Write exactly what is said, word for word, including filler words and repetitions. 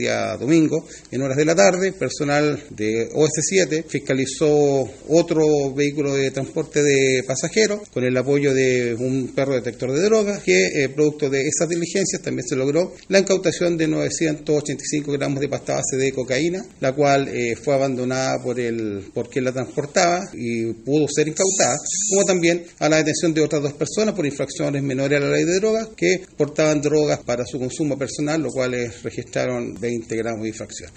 día domingo, en horas de la tarde, personal de O S siete fiscalizó otro vehículo de transporte de pasajeros con el apoyo de un perro detector de drogas que, eh, producto de esas diligencias, también se logró la incautación de novecientos ochenta y cinco gramos de pasta base de cocaína, la cual eh, fue abandonada por el por quien la transportaba y pudo ser incautada, como también a la detención de otras dos personas por infracciones menores a la ley de drogas que portaban drogas para su consumo personal, lo cual registraron veinte gramos de infracción.